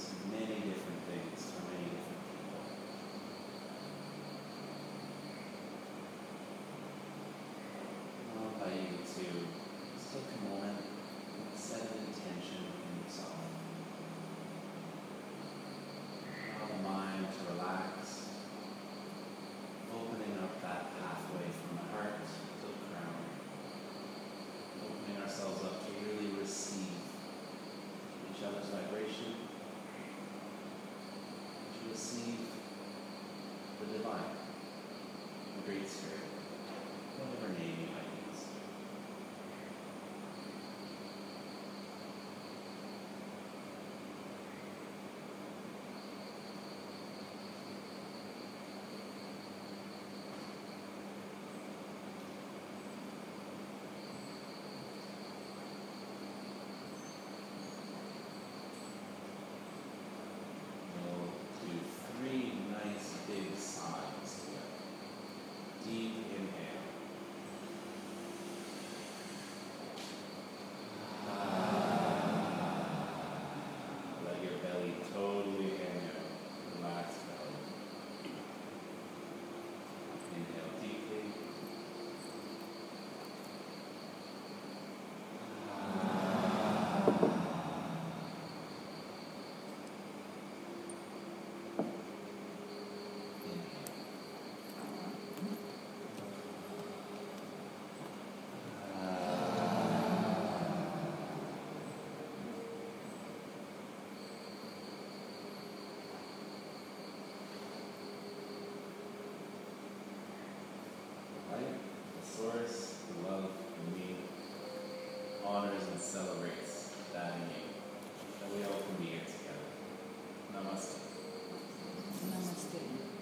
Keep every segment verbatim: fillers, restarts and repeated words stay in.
means many different things to many different people. I'll invite you to just take a moment and set an intention in yourself. Allow the mind to relax, opening up that pathway from the heart to the crown, opening ourselves up to really receive each other's vibration, to receive the divine, the Great Spirit, whatever name you might use. We'll do three nice big sighs together. Deep inhale. Let your belly totally hang out. Relax belly. Inhale deeply. Light, the source, the love, the me, honors and celebrates that in you, that we all can be here together. Namaste. Namaste.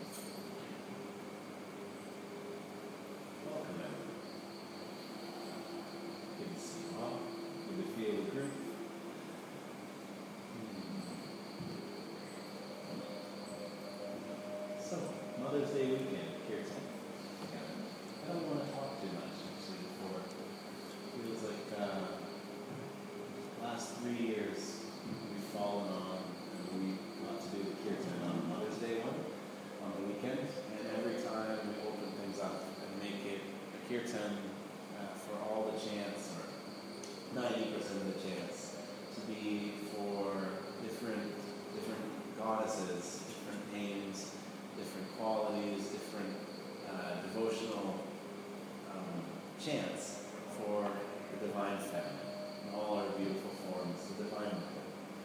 Welcome everyone. Good to see you all. Good to feel the group. So, Mother's Day weekend, Kirtan. I don't want to talk too much actually before. It feels like uh, last three years we've fallen on and we got to do the Kirtan on Mother's Day one on the weekend, and every time we open things up and make it a Kirtan uh, for all the chants, or ninety percent of the chants, to be for different different goddesses, different names, different qualities, different uh, devotional um, chants for the Divine Feminine, in all our beautiful forms, the Divine Mother.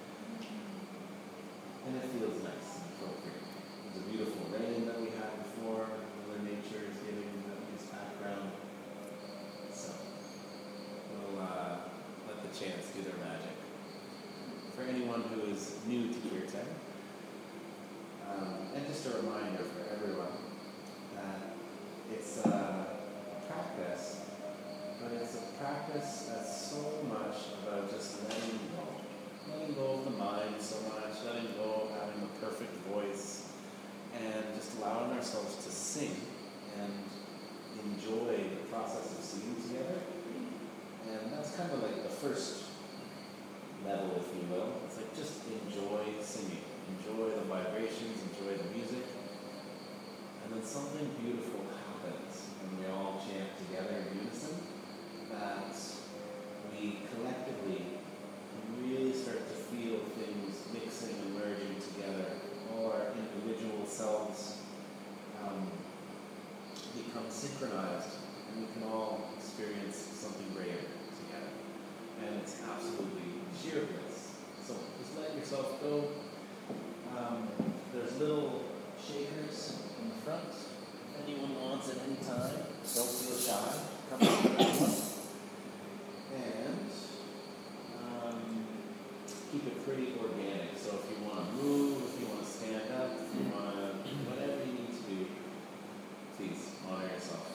And it feels nice and appropriate. There's a beautiful rain that we had before, Mother Nature is giving that nice background. So, we'll uh, let the chants do their magic. For anyone who is new to Kirtan, um, and just a reminder for everyone that it's a practice, but it's a practice that's so much about just letting go. Letting go of the mind so much, letting go of having the perfect voice, and just allowing ourselves to sing and enjoy the process of singing together. And that's kind of like the first level, if you will. It's like just enjoy singing. Enjoy the vibrations, enjoy the music. And then something beautiful happens when we all chant together in unison, that we collectively really start to feel things mixing and merging together. All our individual selves um, become synchronized, and we can all experience something greater together. And it's absolutely sheer bliss. So just let yourself go. Um, there's little shakers in the front. If anyone wants at any time, don't feel shy. Come on, everyone. And um, keep it pretty organic. So if you want to move, if you want to stand up, if you want to, whatever you need to do, please honor yourself.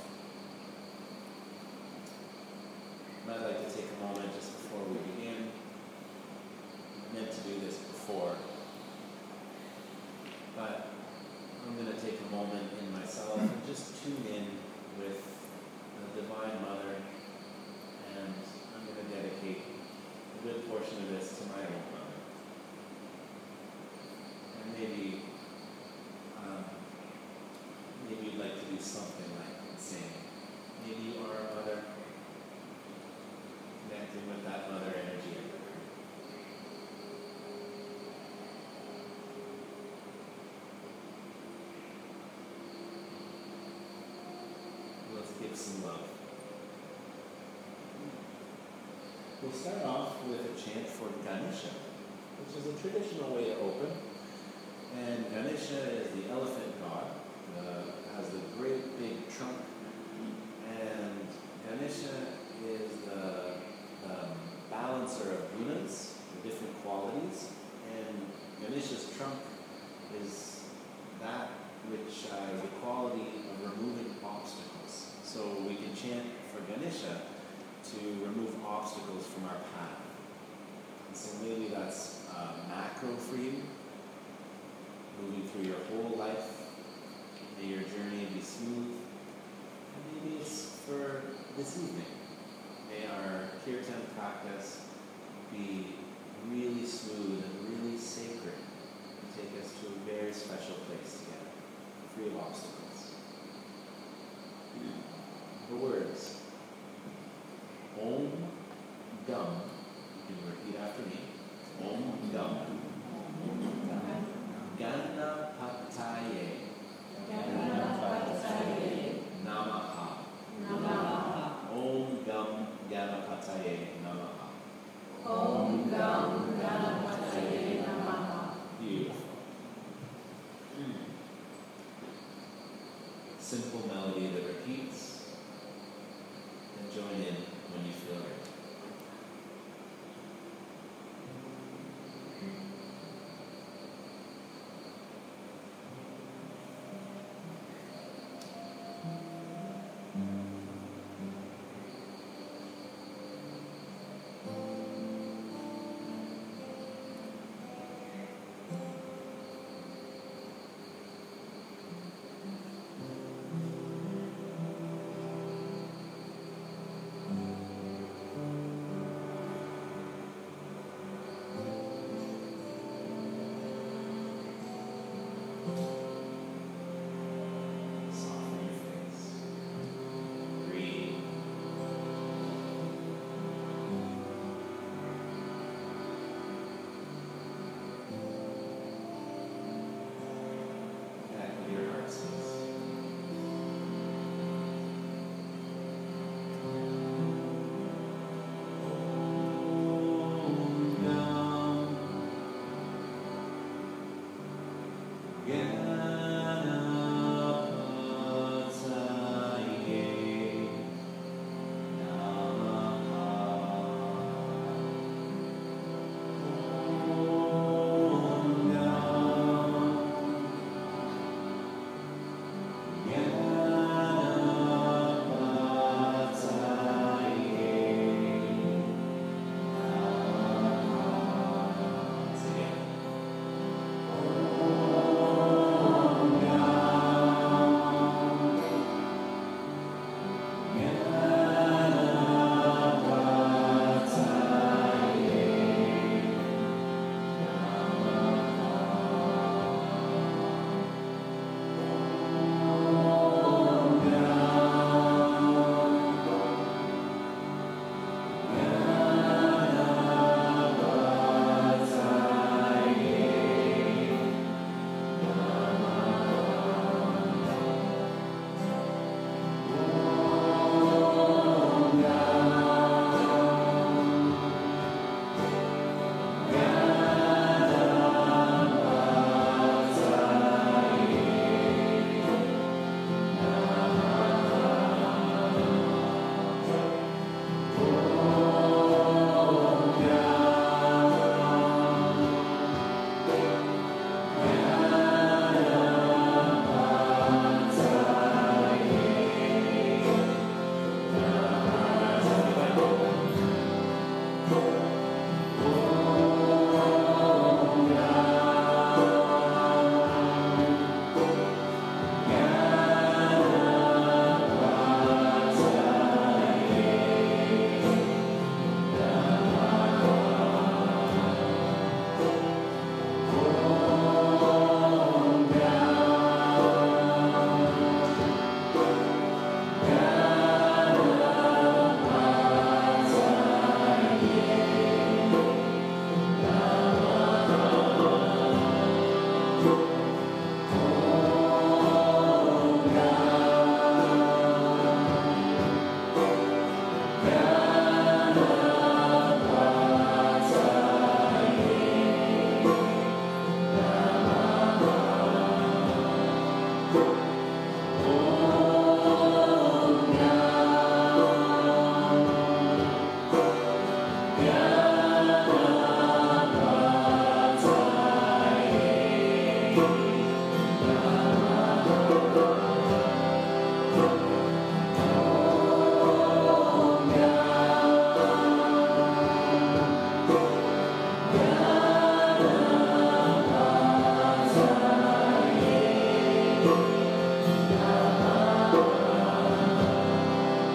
And I'd like to take a moment just before we begin. I meant to do this before, but I'm going to take a moment in myself and just tune in with the Divine Mother, and I'm going to dedicate a good portion of this to my own mother. and love. We'll start off with a chant for Ganesha, which is a traditional way to open. And Ganesha is the elephant god, uh, has the great big trunk. And Ganesha is the um, balancer of gunas, the different qualities. And Ganesha's trunk is that which uh, is the quality of removing obstacles. So we can chant for Ganesha to remove obstacles from our path. And so maybe that's uh, macro for you, moving through your whole life. May your journey be smooth. And maybe it's for this evening. May our kirtan practice be really smooth and really sacred and take us to a very special place together, free of obstacles. The words. Om Gam. You can repeat after me. Om Gam. Ganapataye. Namaha. Om Gam Ganapataye Namaha. Om Gam Ganapataye Namaha. Beautiful. Mm. Simple melody that repeats. And join in when you feel ready.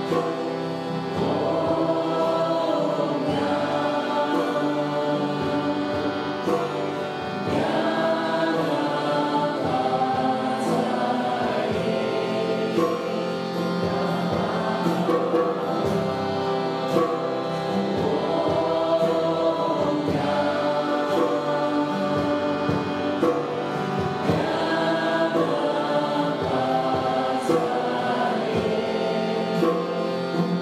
Thank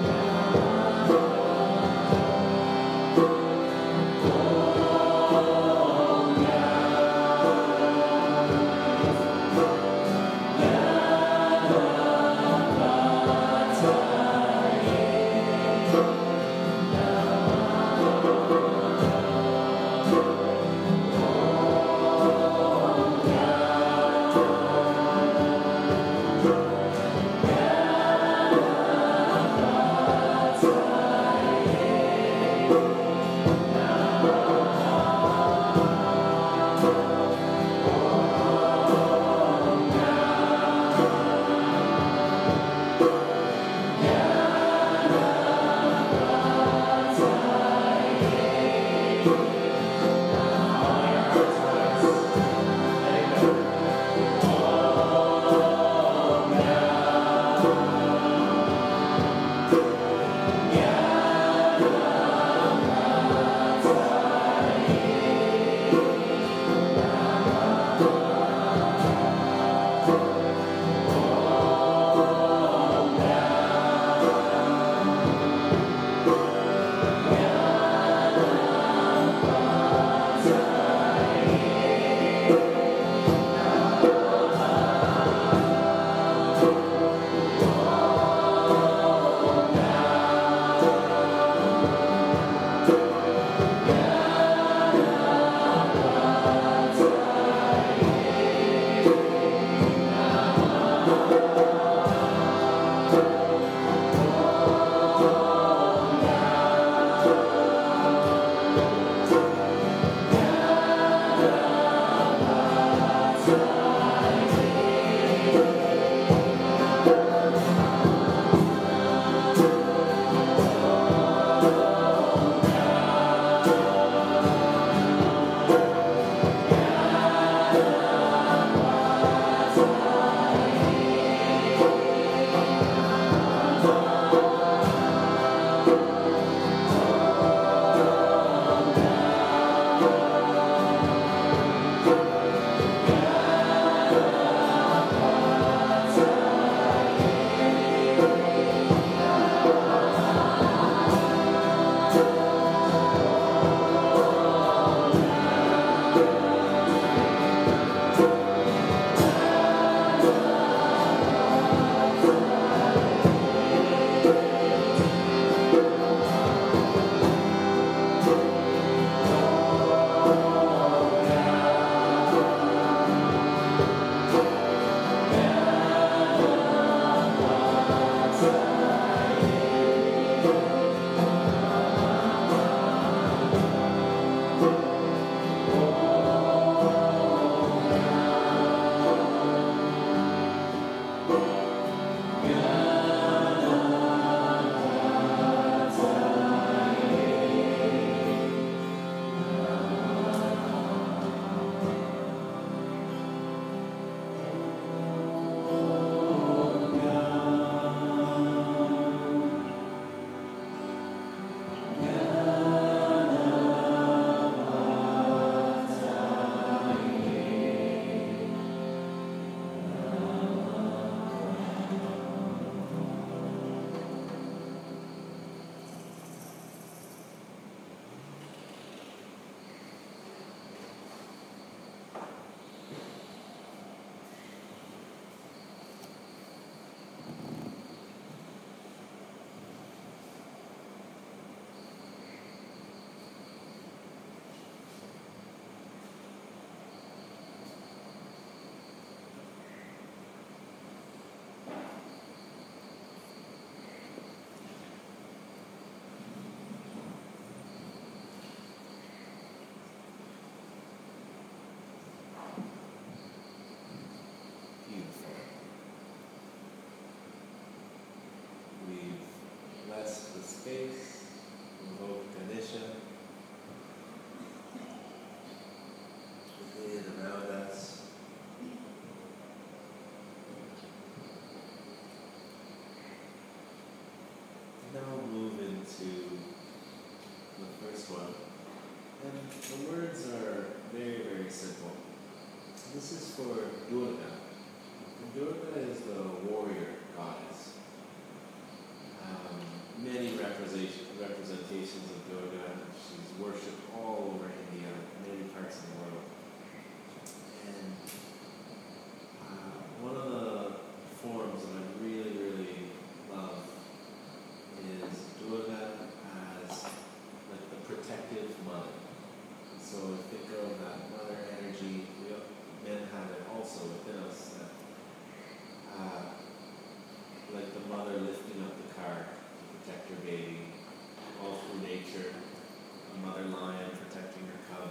the words are very, very simple. This is for Durga. Durga is the warrior goddess. Um, many representation, representations of Durga. She's worshipped all over India, many parts of the world. And uh, one of the forms that I really, really love is Durga as like the protective mother. So think of that mother energy. We all, men have it also within us. That, uh, like the mother lifting up the cart to protect her baby, all through nature. A mother lion protecting her cub.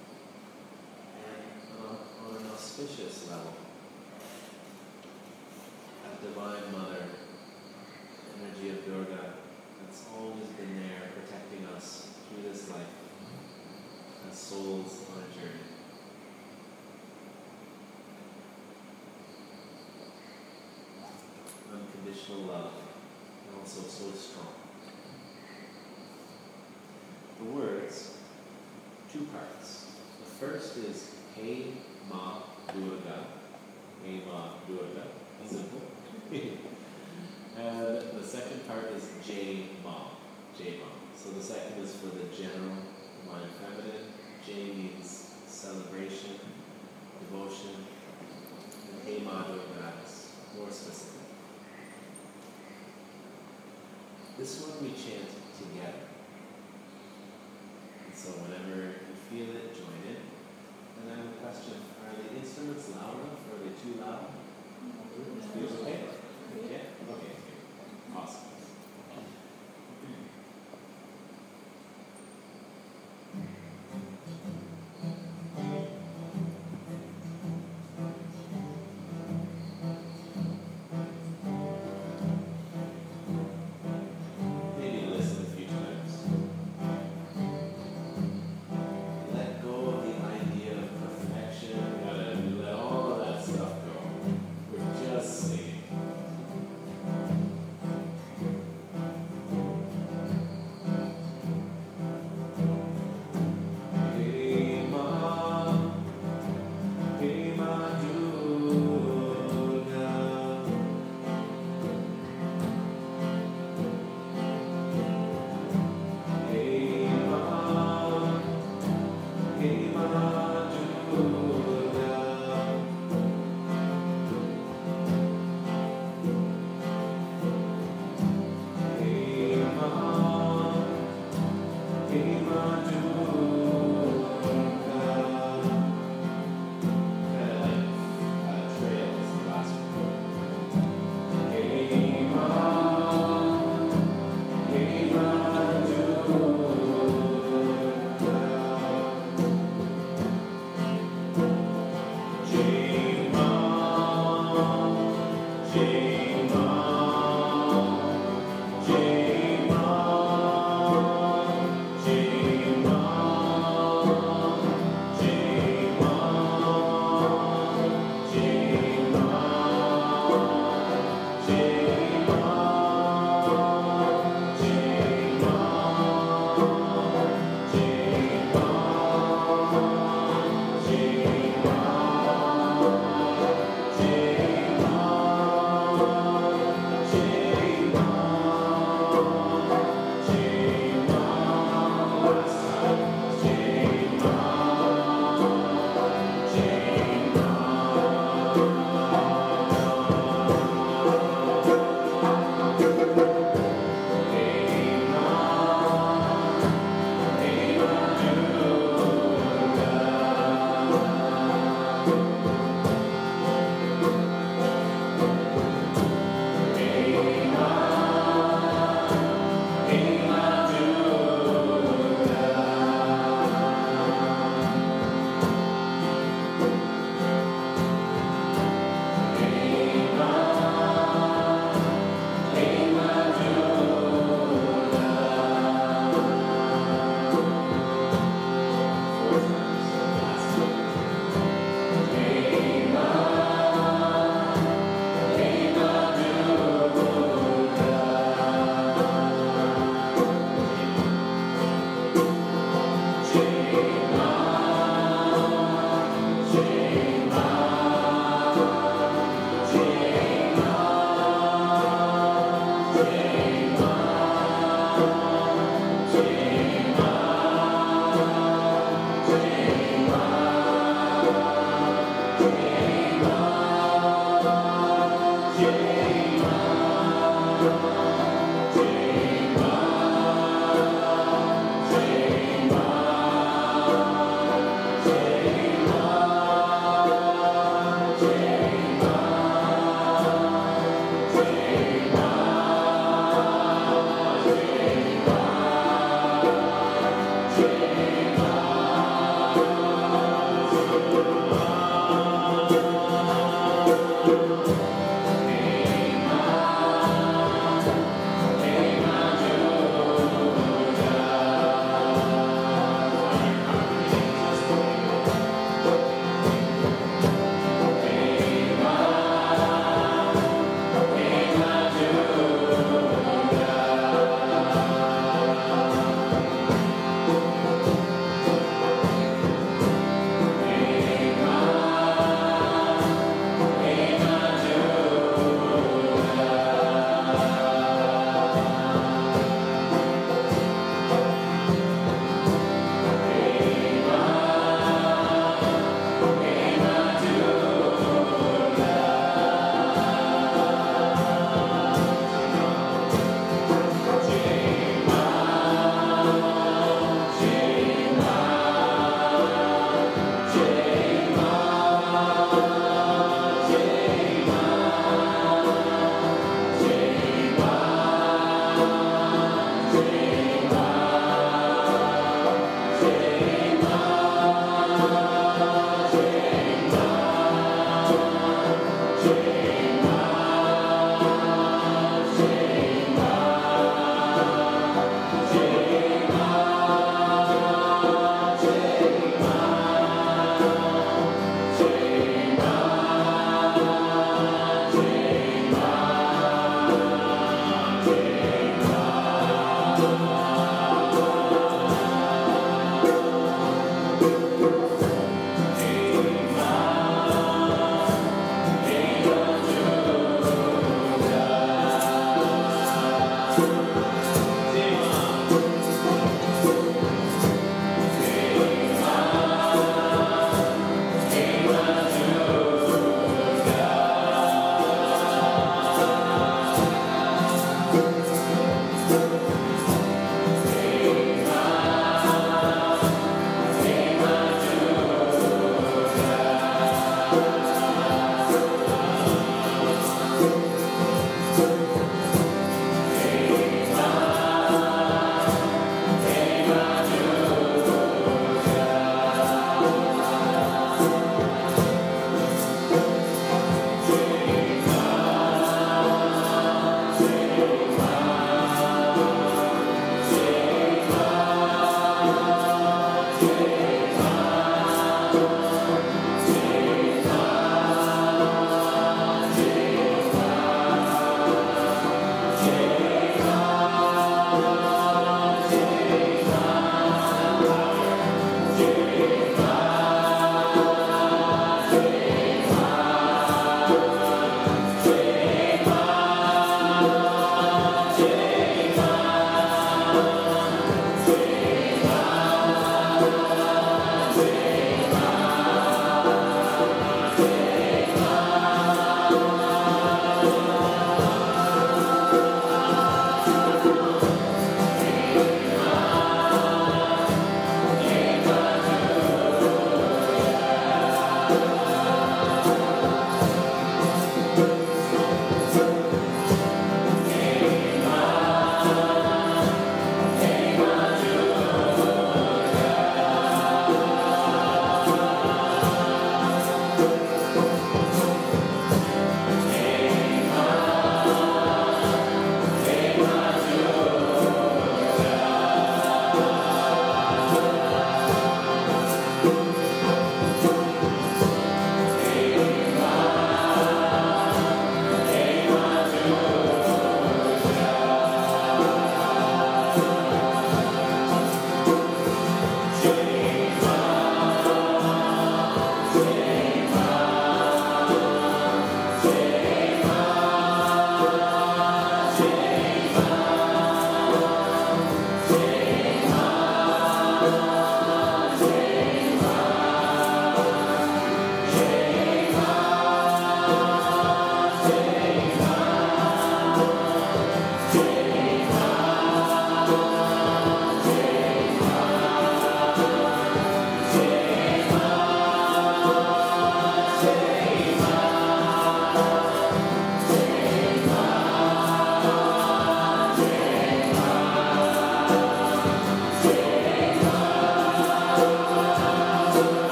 And on, on an auspicious level, a divine mother, energy of Durga, that's always been there protecting us through this life as souls on a journey. Unconditional love, and also so strong. The words, two parts. The first is Hey Ma Durga. Hey Ma Durga. Simple. And the second part is Jai Ma. Jai Ma. So the second is for the general divine feminine. Jai means celebration, devotion. And Hey Ma Durga is more specific. This one we chant together. And so whenever you feel it, join in. And I have a question. Are the instruments loud enough or are they too loud? Feels okay? Yeah? Okay. Awesome. Maybe listen a few times. Let go of the idea of perfection. We gotta let all of that stuff go. We're just singing.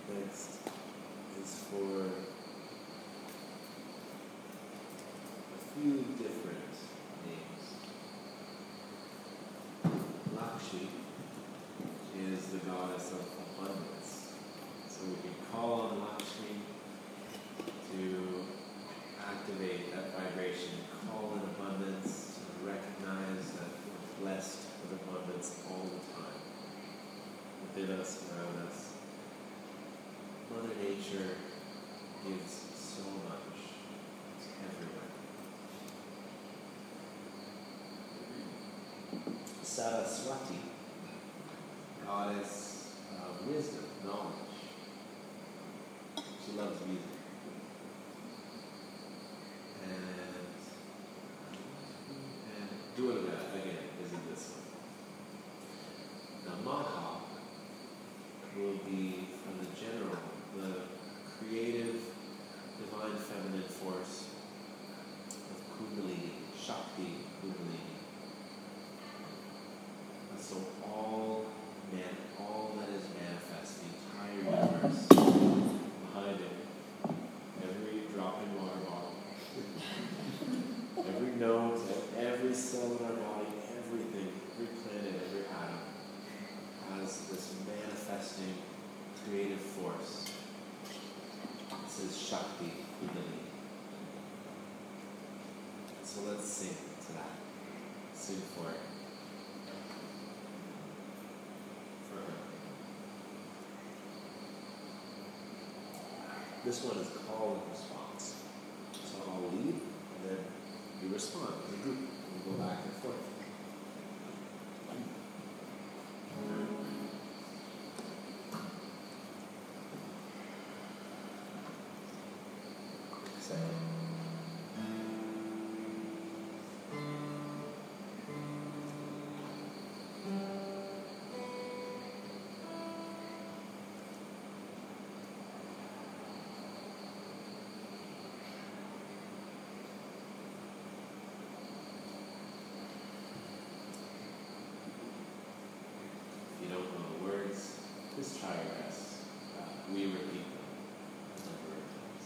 Next is for a few different names. Lakshmi is the goddess of abundance. So we can call on Lakshmi to activate that vibration, call in abundance, to recognize that we're blessed with abundance all the time, within us, around us. Mother Nature gives so much. It's everywhere. Saraswati, goddess of wisdom, knowledge. She loves music. And, and Durga, again, is in this one. Now, Maha will be from the general, the creative, divine feminine force of Kundalini, Shakti Kundalini. And so all man, all that is manifest, the entire universe, behind it, every drop in water bottle, every note, every cell in our body, everything, every planet, every atom, has this manifesting creative force. This is Shakti Kundalini. So let's sing to that. Sing for it. For her. This one is call and response. So I'll lead, and then you respond as a group. We'll go back and forth. If you don't know the words, just try your best. Uh, we repeat them a number of times.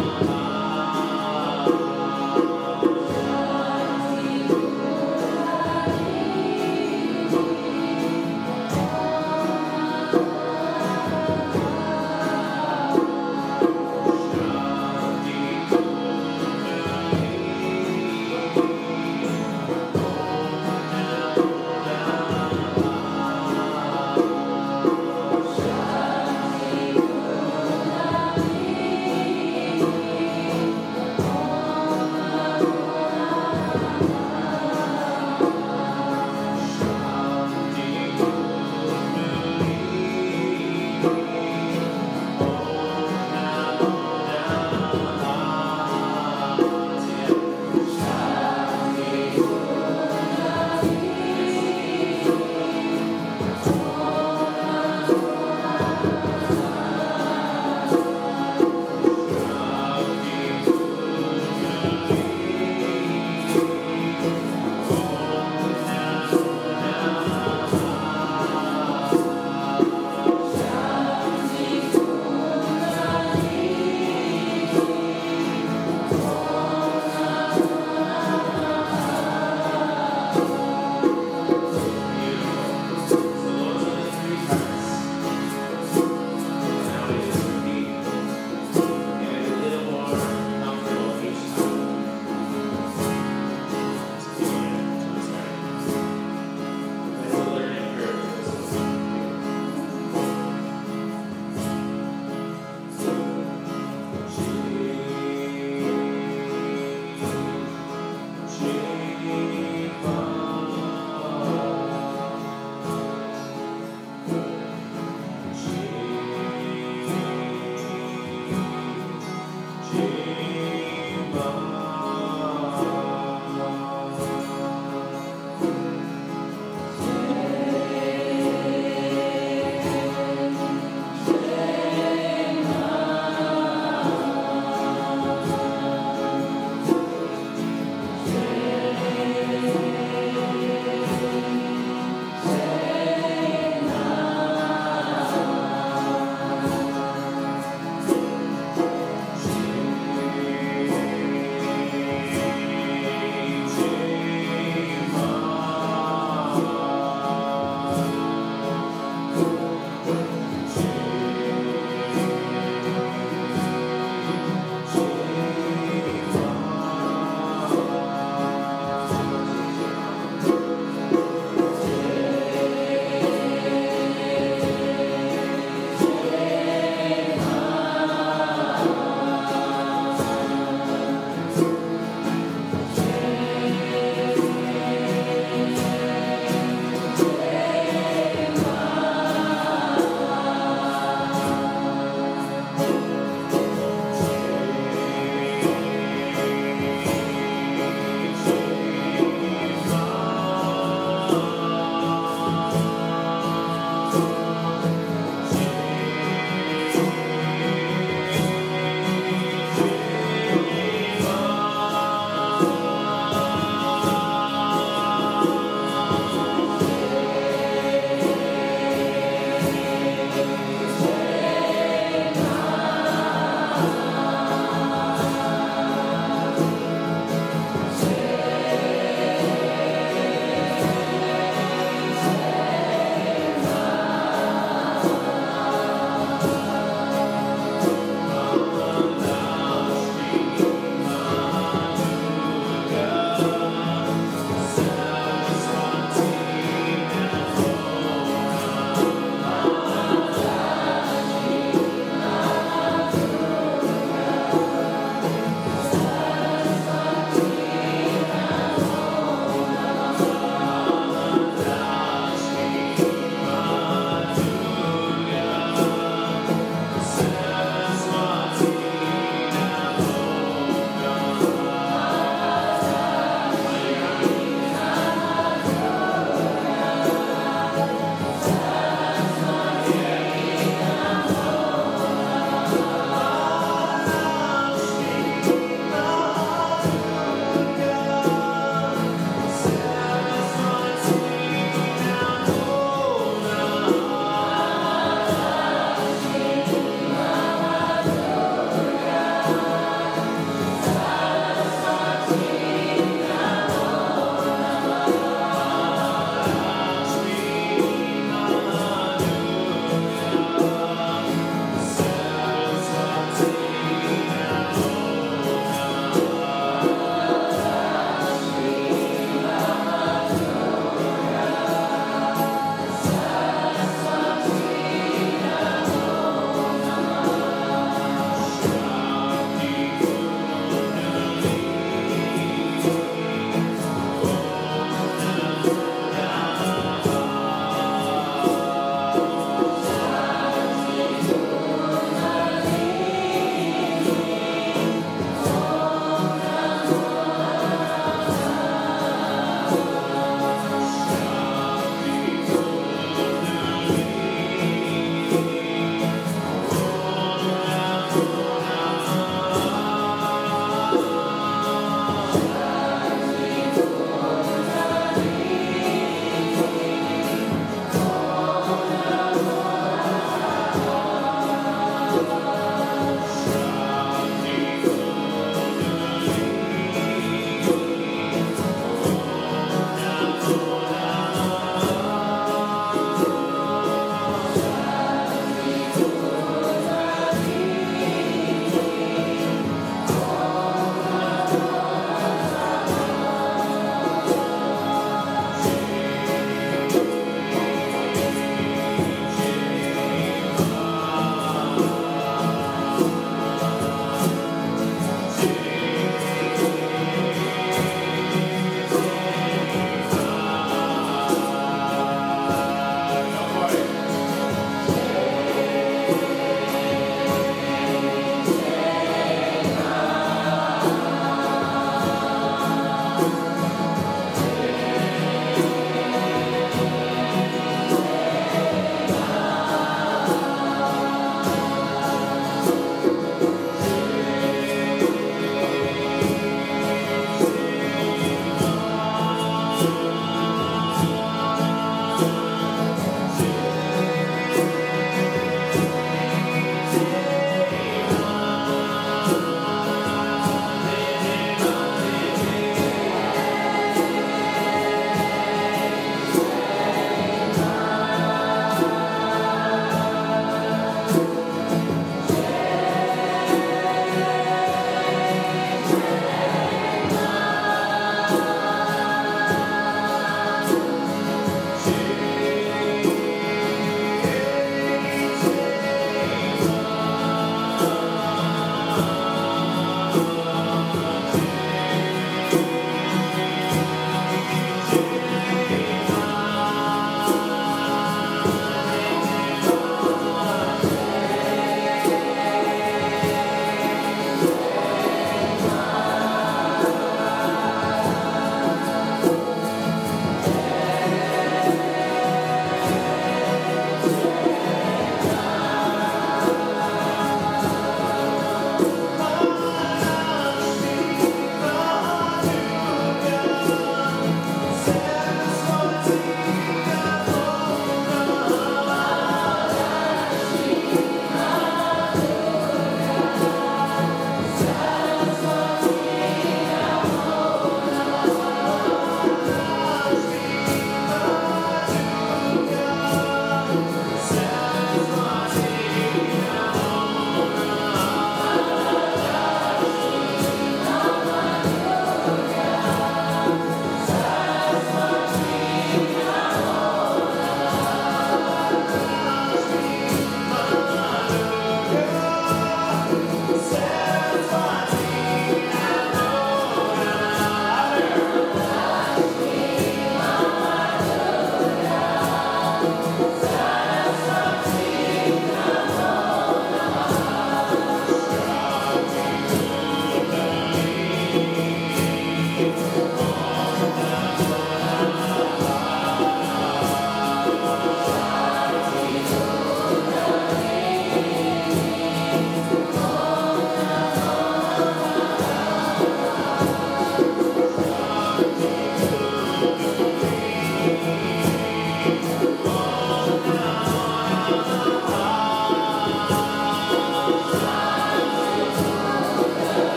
Shanti Purnami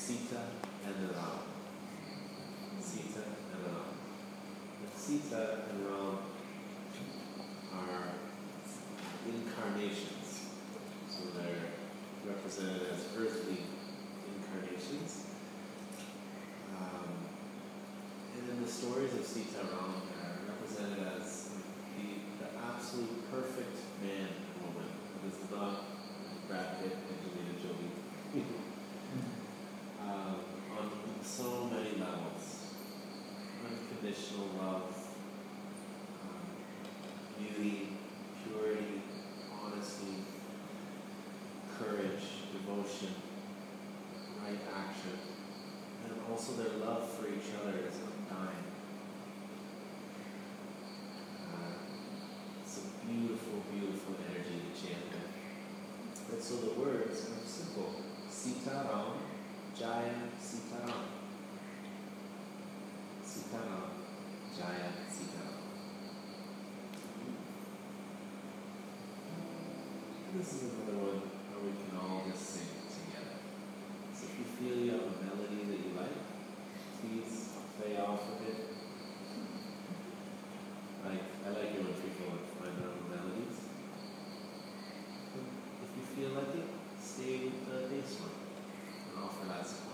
Sita and Ram. Sita and Ram. And Sita and Ram are incarnations. So they're represented as earthly incarnations. Um, and then the stories of Sita and Ram are represented as the, the absolute perfect man and woman. It is not Brad Pitt, Angelina Jolie. um, on so many levels. Unconditional love, um, beauty, purity, honesty, courage, devotion, right action, and also their love for each other is undying. Uh, it's a beautiful, beautiful energy to chant with. And so the words are simple. Sitaram, Jaya Sitaram. Sitaram, Jaya Sitaram. This is another one where we can all just sing together. So if you feel you have a melody that you like, please play off of it. Like, I like it when people find their own melodies. If you feel like it, stay with the bass one and offer that support.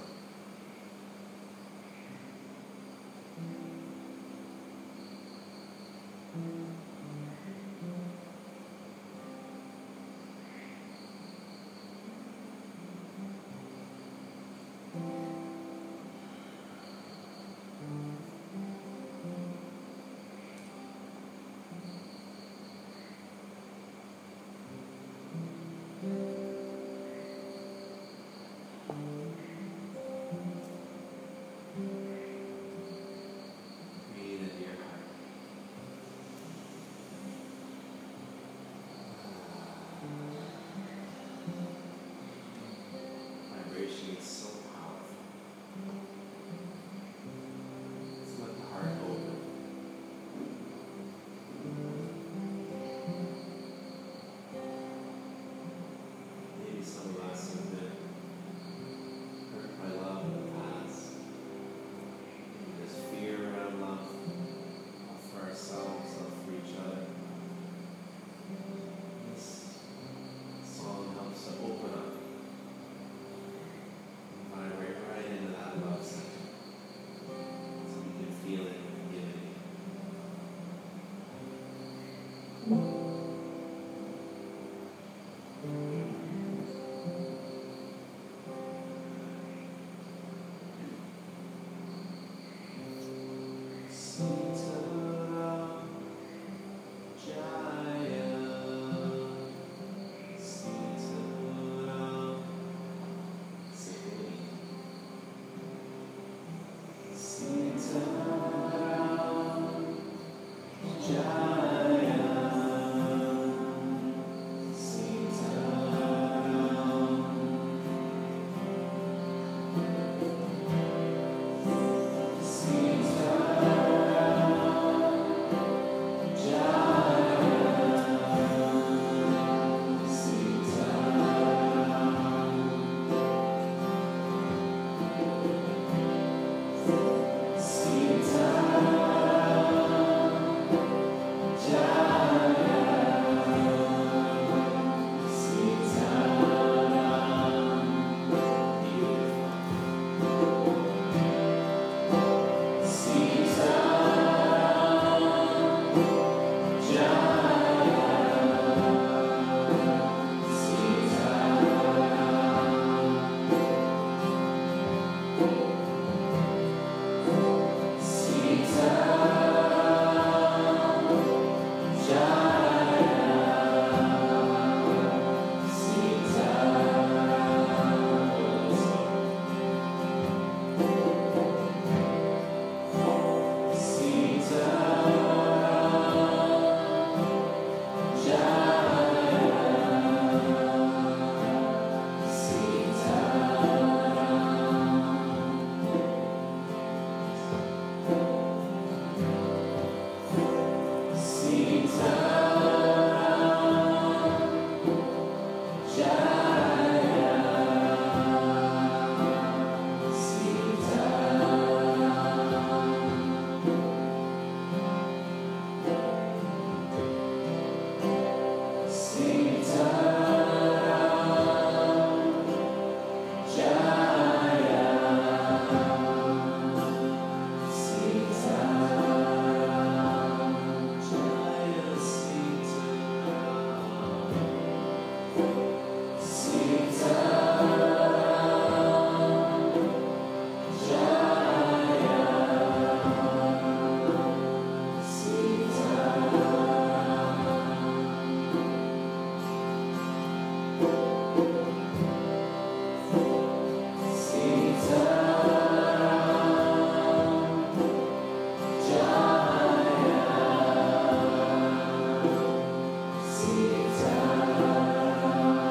Sita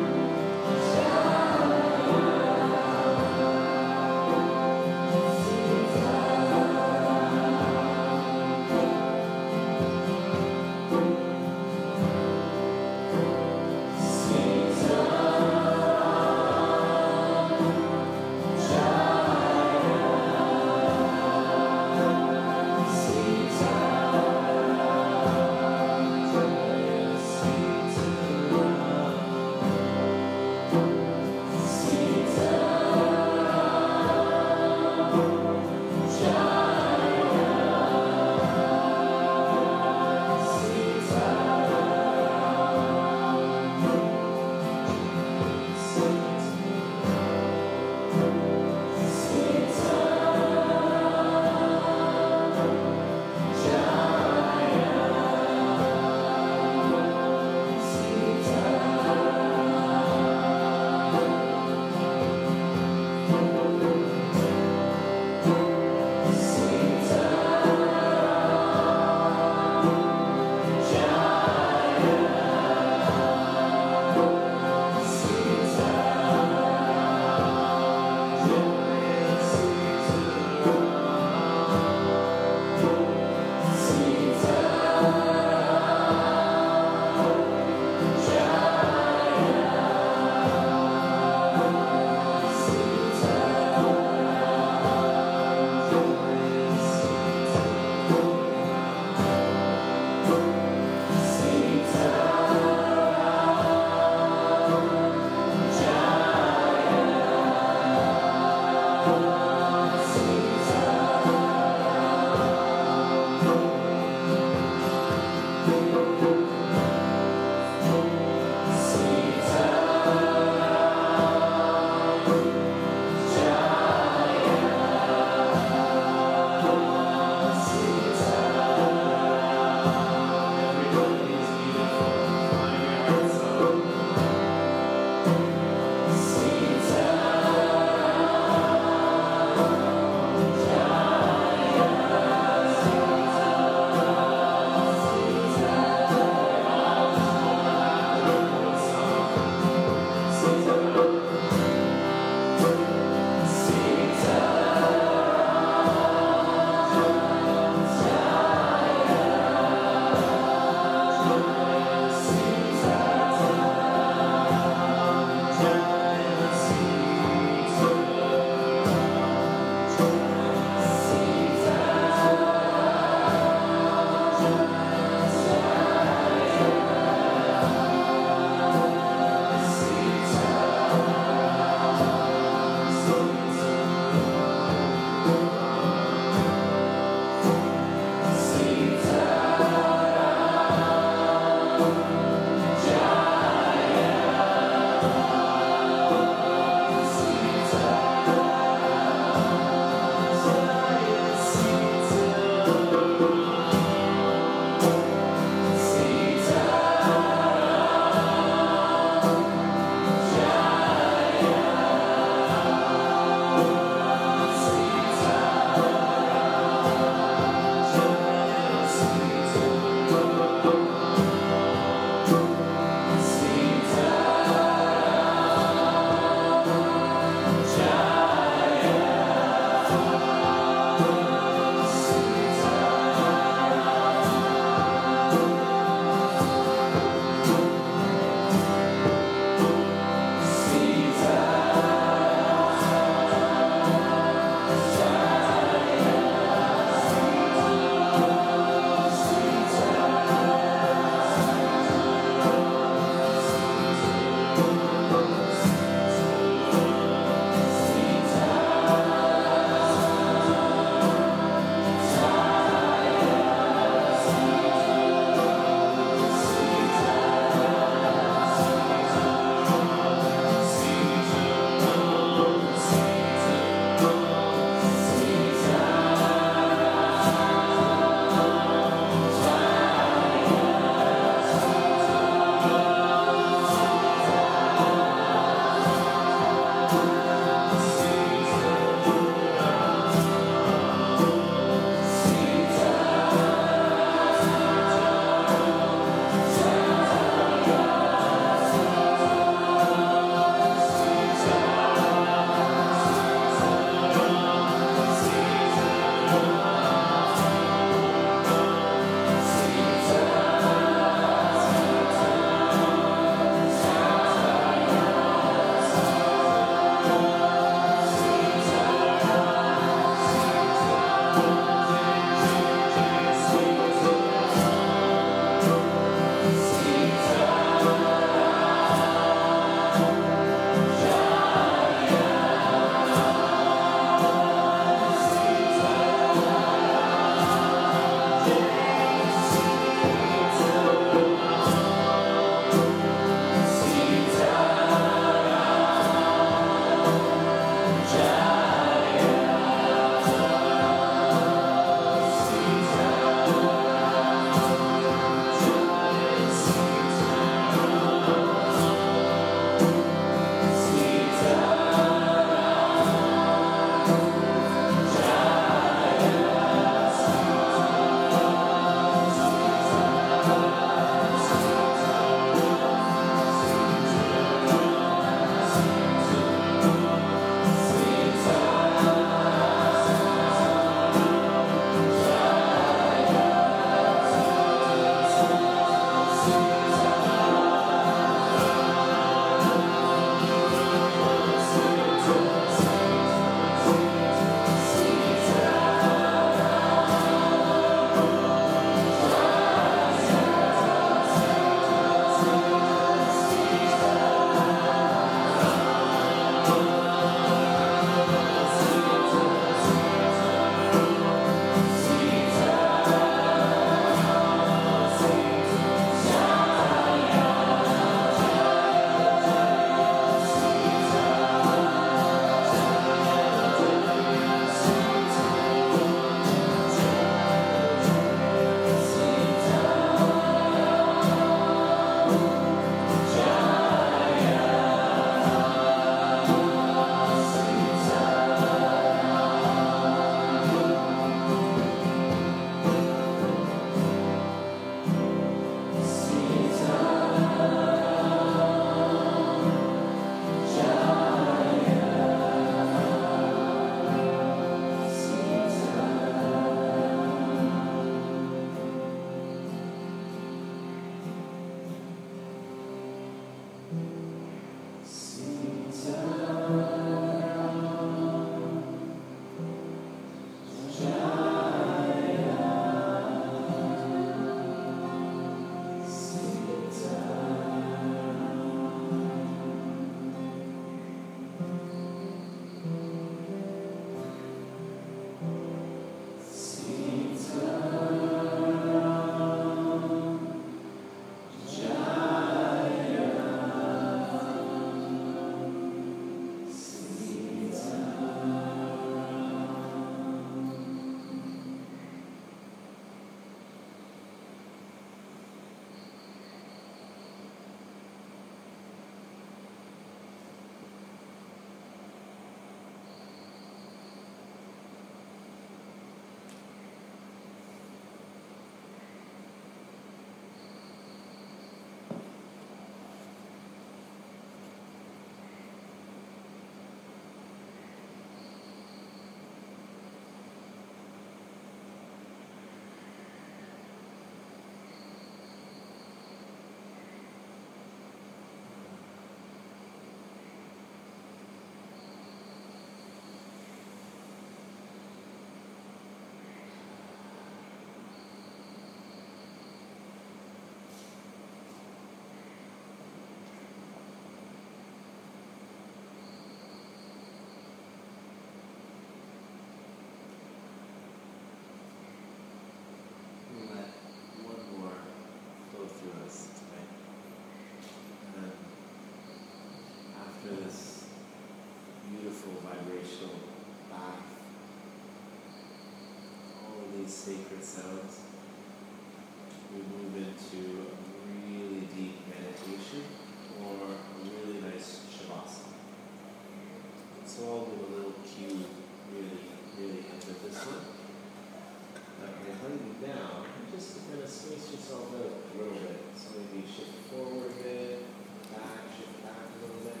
sacred sounds, we move into a really deep meditation or a really nice shavasana. So I'll do a little cue really, really into this one. Now, when I bring you down, just to kind of space yourself out a little bit. So maybe shift forward a bit, back, shift back a little bit.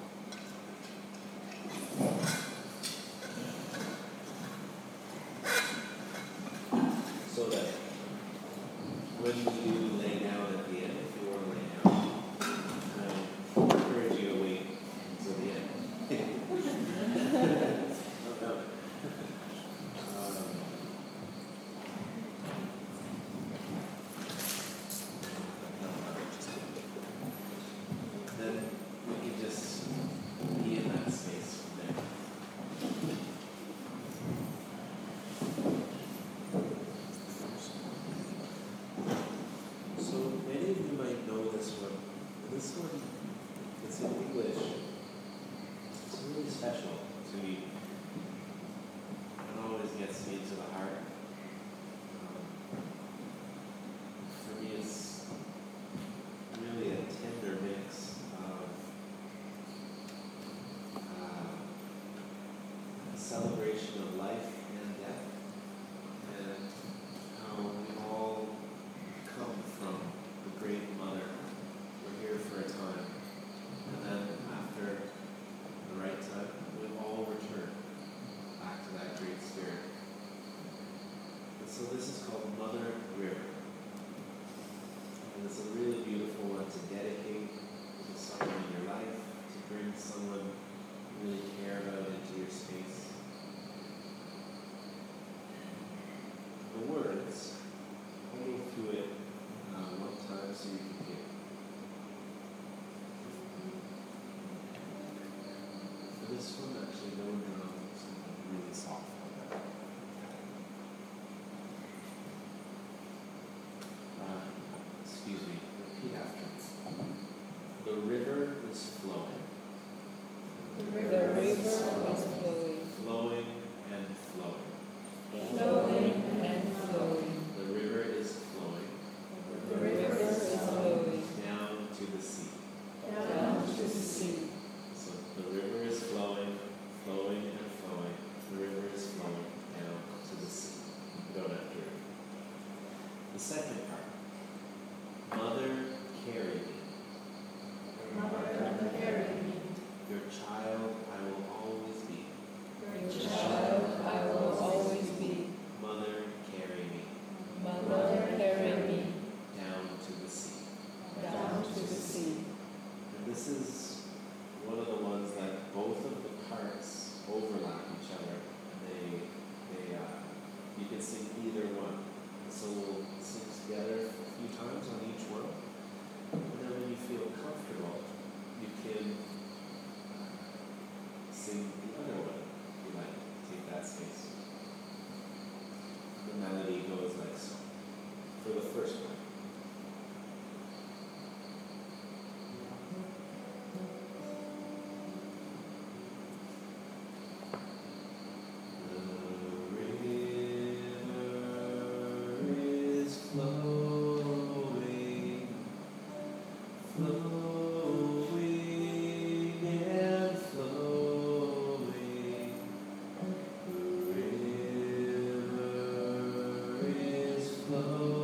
So that when you lay down at the end, if you want to lay down, I encourage you to wait until the end. Oh, no. Um, then we can just be in that space from there. So many of you might know this one. This one, it's in English. It's really special to me. It always gets me to the heart. Um, for me, it's really a tender mix of uh, a celebration of life and death, and how we all come from the Great Mother. We're here for a time, and then after the right time, we all return back to that Great Spirit. And so this is called Mother River. And it's a really beautiful one to dedicate to someone in your life, to bring someone you really care about into your space. The words, I'll go through it uh, one time so you can hear. For this one, actually, no drums, really soft on that. Uh, excuse me, repeat after me. The river is flowing. The river is flowing, Flowing and flowing. flowing and flowing. The river is flowing The river is flowing down to the sea. down to the sea. So the river is flowing, flowing and flowing. The river is flowing down to the sea. You don't have to read. The second part. Mother, carry me. Mother, carry me. Your child I will always be. Your child I will always be. Mother, carry me Mother, carry me down to the sea. down to the sea. And this is one of the ones that both of the parts overlap each other. They, they, uh, you can sing either one. So we'll sing together a few times on each one. And then when you feel comfortable, you can uh, sing the other one if you like. Take that space. The melody goes like so. For the first one. Flowing, flowing and flowing. The river is flowing.